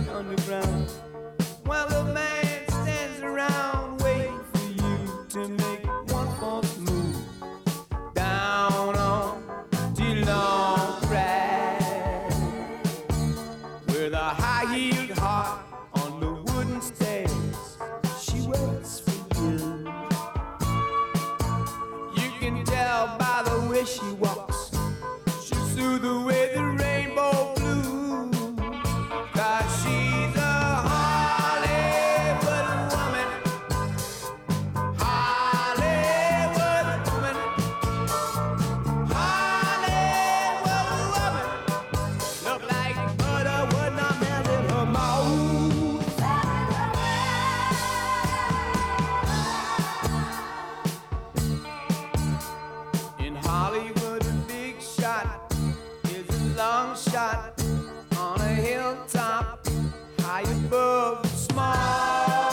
underground. While the man stands around waiting for you to make one false move down on Geelong Crag, with a high-heeled heart on the wooden stairs. She waits for you. You can tell by the way she walks, she'll soothe away the rainbow blue. 'Cause she's a Hollywood woman, Hollywood woman, Hollywood woman. Look like butter would not melt in her mouth. In Hollywood, a big shot is a long shot on a hilltop high above the small,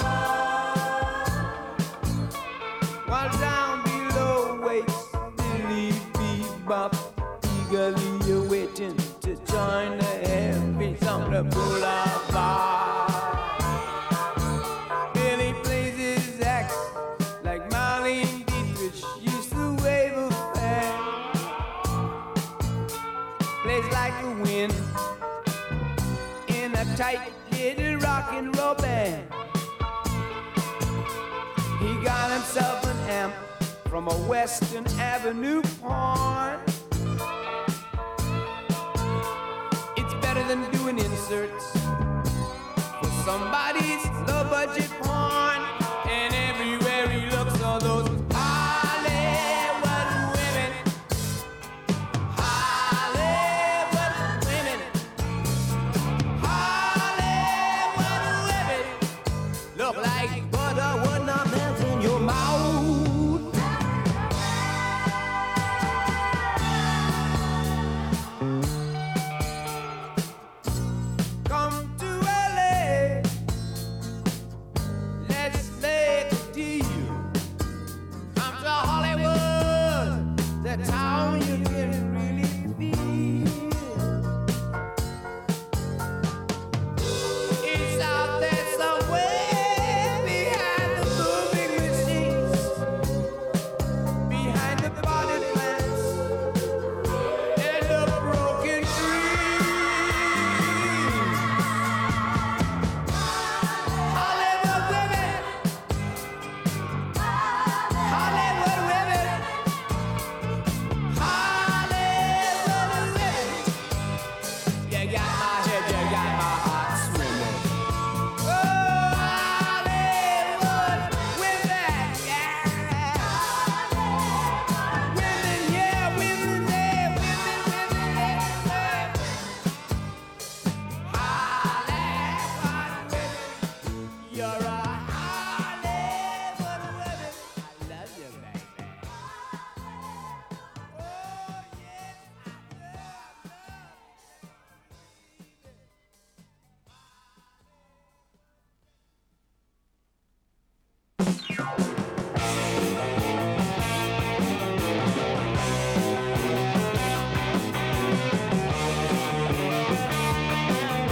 while down below waits Billy Bebop, eagerly awaiting to join the heavies on the boulevard. Billy plays his act like Marlene Dietrich used to wave a fan, plays like the wind in a tight little rock and roll band. He got himself an amp from a Western Avenue pawn. It's better than doing inserts for somebody's low budget